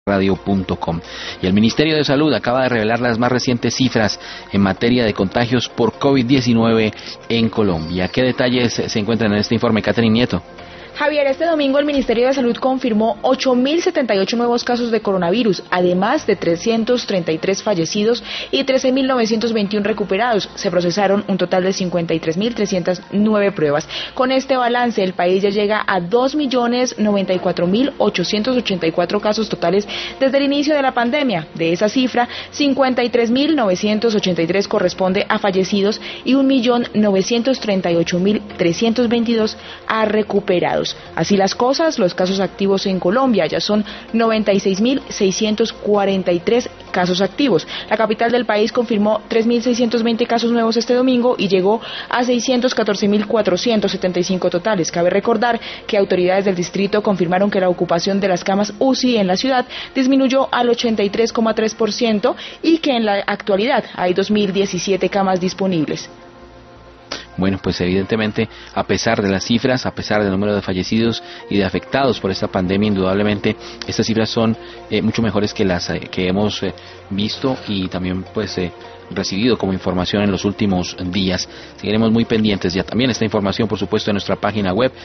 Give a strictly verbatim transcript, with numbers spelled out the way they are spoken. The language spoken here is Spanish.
radio punto com. Y el Ministerio de Salud acaba de revelar las más recientes cifras en materia de contagios por COVID diecinueve en Colombia. ¿Qué detalles se encuentran en este informe, Catherine Nieto? Javier, este domingo el Ministerio de Salud confirmó ocho mil setenta y ocho nuevos casos de coronavirus, además de trescientos treinta y tres fallecidos y trece mil novecientos veintiuno recuperados. Se procesaron un total de cincuenta y tres mil trescientas nueve pruebas. Con este balance, el país ya llega a dos millones noventa y cuatro mil ochocientos ochenta y cuatro casos totales desde el inicio de la pandemia. De esa cifra, cincuenta y tres mil novecientos ochenta y tres corresponde a fallecidos y un millón novecientos treinta y ocho mil trescientos veintidós a recuperados. Así las cosas, los casos activos en Colombia ya son noventa y seis mil seiscientos cuarenta y tres casos activos. La capital del país confirmó tres mil seiscientos veinte casos nuevos este domingo y llegó a seiscientos catorce mil cuatrocientos setenta y cinco totales. Cabe recordar que autoridades del distrito confirmaron que la ocupación de las camas U C I en la ciudad disminuyó al ochenta y tres coma tres por ciento y que en la actualidad hay dos mil diecisiete camas disponibles. Bueno, pues evidentemente, a pesar de las cifras, a pesar del número de fallecidos y de afectados por esta pandemia, indudablemente estas cifras son eh, mucho mejores que las eh, que hemos eh, visto y también pues eh, recibido como información en los últimos días. Seguiremos muy pendientes ya también esta información, por supuesto, en nuestra página web